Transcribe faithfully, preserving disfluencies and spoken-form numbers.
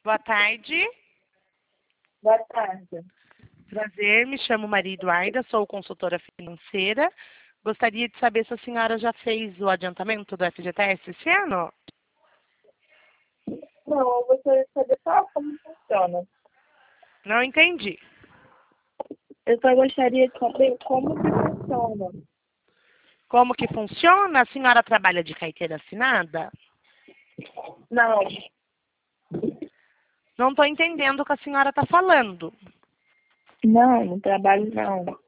Boa tarde. Boa tarde. Prazer, me chamo Maria Eduarda, sou consultora financeira. Gostaria de saber se a senhora já fez o adiantamento do F G T S esse ano? Não, eu gostaria de saber só como funciona. Não entendi. Eu só gostaria de saber como que funciona. Como que funciona? A senhora trabalha de carteira assinada? Não, Não estou entendendo o que a senhora está falando. não, não trabalho não.